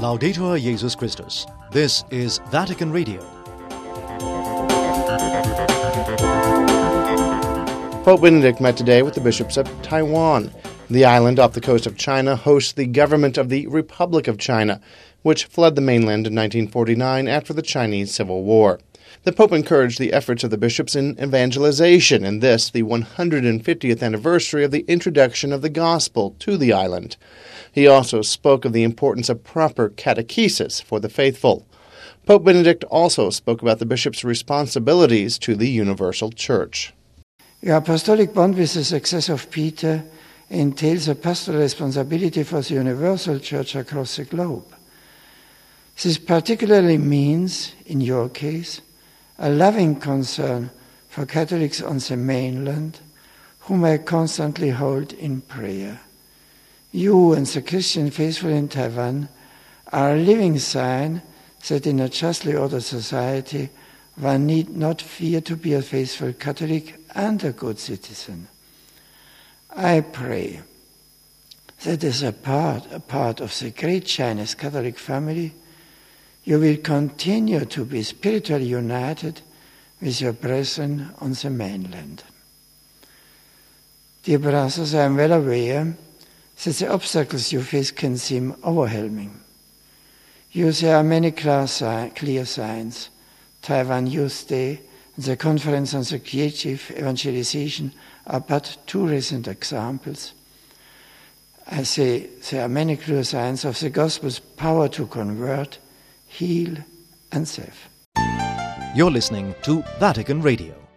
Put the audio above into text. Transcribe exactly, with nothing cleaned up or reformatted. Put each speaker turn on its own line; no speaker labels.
Laudetur Jesus Christus. This is Vatican Radio.
Pope Benedict met today with the bishops of Taiwan. The island off the coast of China hosts the government of the Republic of China, which fled the mainland in nineteen forty-nine after the Chinese Civil War. The Pope encouraged the efforts of the bishops in evangelization, and this the one hundred fiftieth anniversary of the introduction of the gospel to the island. He also spoke of the importance of proper catechesis for the faithful. Pope Benedict also spoke about the bishops' responsibilities to the universal church.
The apostolic bond with the successor of Peter entails a pastoral responsibility for the universal church across the globe. This particularly means, in your case, a loving concern for Catholics on the mainland, whom I constantly hold in prayer. You and the Christian faithful in Taiwan are a living sign that in a justly ordered society one need not fear to be a faithful Catholic and a good citizen. I pray that as a part, a part of the great Chinese Catholic family, you will continue to be spiritually united with your brethren on the mainland. Dear brothers, I am well aware that the obstacles you face can seem overwhelming. You, there are many clear signs. Taiwan Youth Day and the Conference on the Creative Evangelization are but two recent examples. I say there are many clear signs of the gospel's power to convert, heal, and save.
You're listening to Vatican Radio.